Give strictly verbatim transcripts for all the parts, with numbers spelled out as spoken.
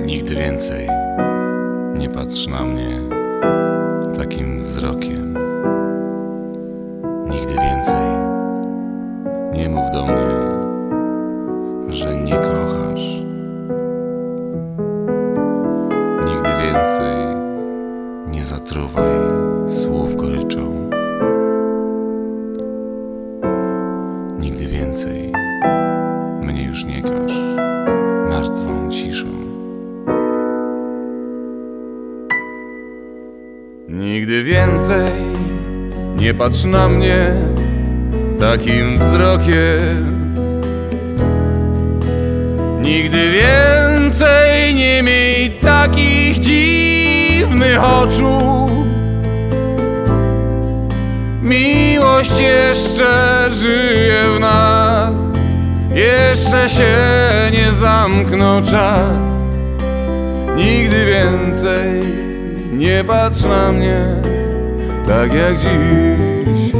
Nigdy więcej nie patrz na mnie takim wzrokiem. Nigdy więcej nie mów do mnie, że nie kochasz. Nigdy więcej nie zatruwaj słów goryczą. Nigdy więcej mnie już nie każ martwą ciszą. Nigdy więcej nie patrz na mnie takim wzrokiem. Nigdy więcej nie miej takich dziwnych oczu. Miłość jeszcze żyje w nas, jeszcze się nie zamknął czas. Nigdy więcej nie patrz na mnie tak jak dziś.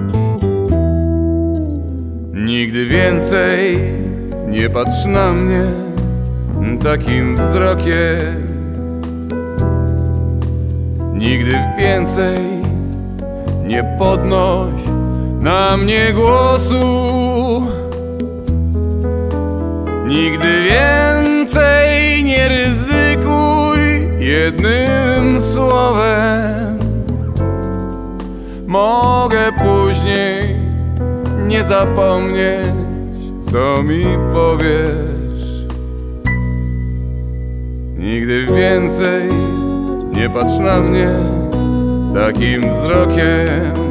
Nigdy więcej nie patrz na mnie takim wzrokiem. Nigdy więcej nie podnoś na mnie głosu. Nigdy więcej nie ryzykuj jednym słowem. Mogę później nie zapomnieć, co mi powiesz. Nigdy więcej nie patrz na mnie takim wzrokiem.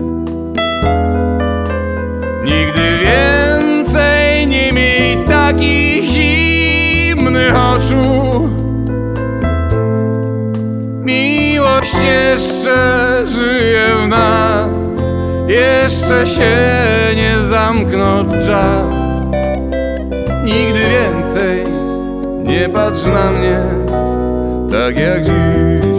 Nigdy więcej nie miej takich zimnych oczu. Miłość jeszcze żyje w nas, jeszcze się nie zamknął czas. Nigdy więcej nie patrz na mnie tak jak dziś.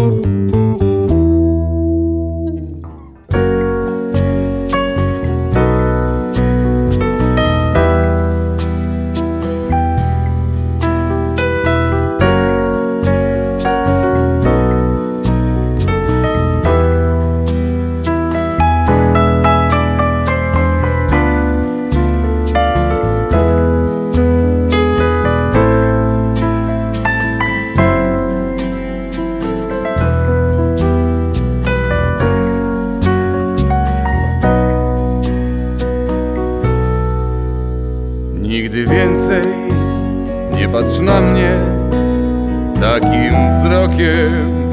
Nigdy więcej nie patrz na mnie takim wzrokiem.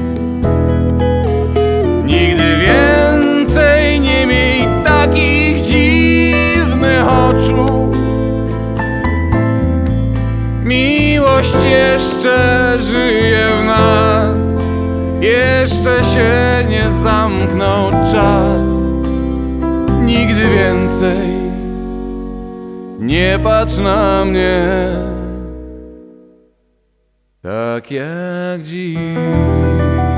Nigdy więcej nie miej takich dziwnych oczu. Miłość jeszcze żyje w nas, jeszcze się nie zamknął czas. Nigdy więcej nie patrz na mnie tak jak dziś.